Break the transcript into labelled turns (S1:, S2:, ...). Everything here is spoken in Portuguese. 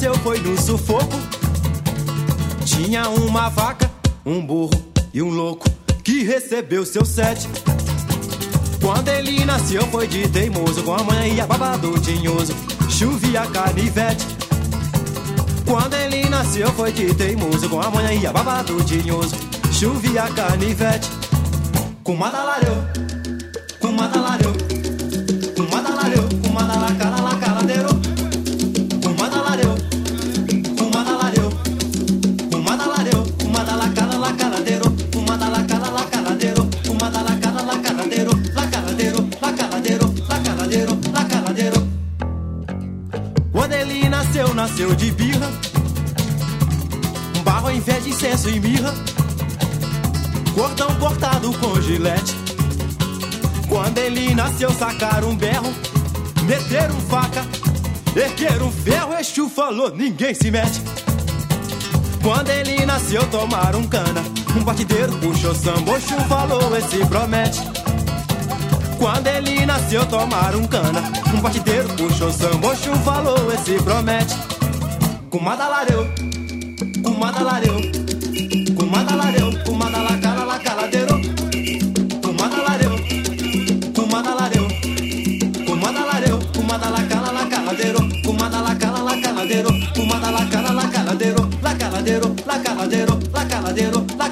S1: nasceu foi no sufoco. Tinha uma vaca, um burro e um louco que recebeu seu sete. Quando ele nasceu foi de teimoso, com a mãe ia babado tinhoso, chovia canivete. Quando ele nasceu foi de teimoso, com a mãe ia babado tinhoso, chovia canivete. Kumadalareu, kumadalareu, kumadalareu, kumadalacalacaladeiro. Kumadalareu, kumadalareu, kumadalareu, kumadalacalacaladeiro. Kumadalacalacaladeiro, kumadalacalacaladeiro, lacaladeiro, lacaladeiro, lacaladeiro, lacaladeiro. Quando ele nasceu, nasceu de birra, barro em vez de incenso e mirra, cordão cortado com gilete. Quando ele nasceu, sacaram um berro, meteram faca, ergueram ferro, Exu falou, ninguém se mete. Quando ele nasceu, tomaram cana, um batideiro puxou samba, Exu falou, esse promete. Quando ele nasceu, tomaram cana, um batideiro puxou samba, Exu falou, esse promete. Kumadalareu, kumadalareu, kumadalareu, kumadalacalacaladeiro. Kumadalareu, kumadalareu, kumadalareu, kumadalacalacaladeiro. Kumadalacalacaladeiro, kumadalacalacaladeiro, lacaladeiro, lacaladeiro, lacaladeiro, lacaladeiro.